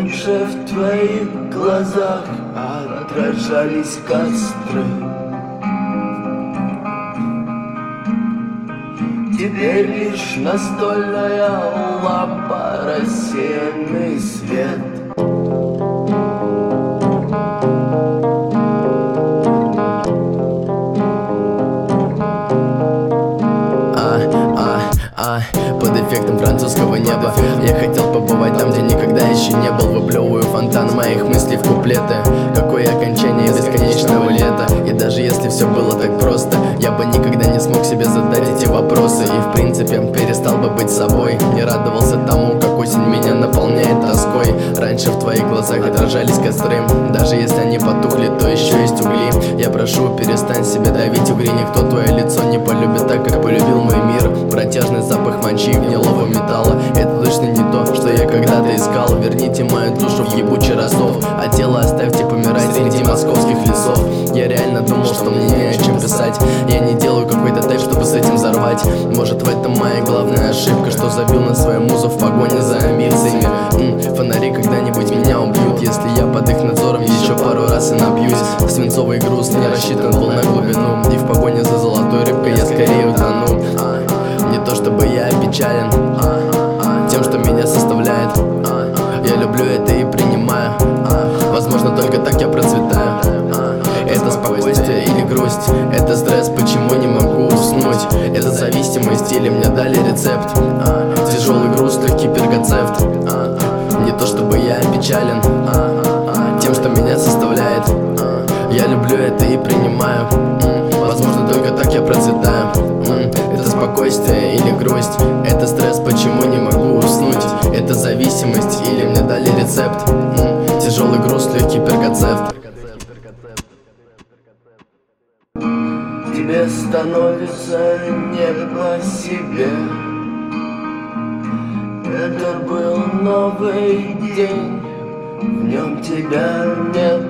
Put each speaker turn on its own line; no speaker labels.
Раньше в твоих глазах отражались костры. Теперь лишь настольная лампа, рассеянный свет.
Под эффектом французского неба я хотел побывать там, где никогда еще не был. Выплевываю фонтан моих мыслей в куплеты. Какое окончание бесконечного лета. И даже если все было так просто, я бы никогда не смог себе задать эти вопросы. И в принципе перестал бы быть собой. Не радовался тому, как осень меня наполняет тоской. Раньше в твоих глазах отражались костры. Даже если они потухли, то еще есть угли. Я прошу, перестань себе давить угри. Никто твое лицо не полюбит так, как полюбил мой мир. Протяжный запах мочи, гнилого металла. Это точно не то, что я когда-то искал. Верните мою душу в ебучий Ростов, а тело оставьте помирать среди московских лесов. Я реально думал, что мне не о чем писать. Я не делаю какой-то тэп, чтобы с этим взорвать. Может, в этом моя главная ошибка, что забил на свою музу в погоне за амбициями. Фонари когда-нибудь меня убьют, если я под их надзором еще пару раз и напьюсь. Свинцовый груз не рассчитан был на глубину, и в погоне за золотой рыбкой я скорее утону. Не то чтобы я опечален тем, что меня составляет. Я люблю это и принимаю. Возможно, только так я процветаю. Это спокойствие или грусть, это стресс, почему не могу уснуть. Это зависимость или мне дали рецепт. Тяжелый груз, легкий пергоцепт. Не то чтобы я опечален тем, что меня составляет. Я люблю это и принимаю. Возможно, только так я процветаю. Это спокойствие или грусть, это стресс, почему не могу уснуть. Это зависимость или мне дали рецепт. Тяжелый груз, легкий пергоцепт.
Тебе становится не по себе. Это был новый день, в нем тебя нет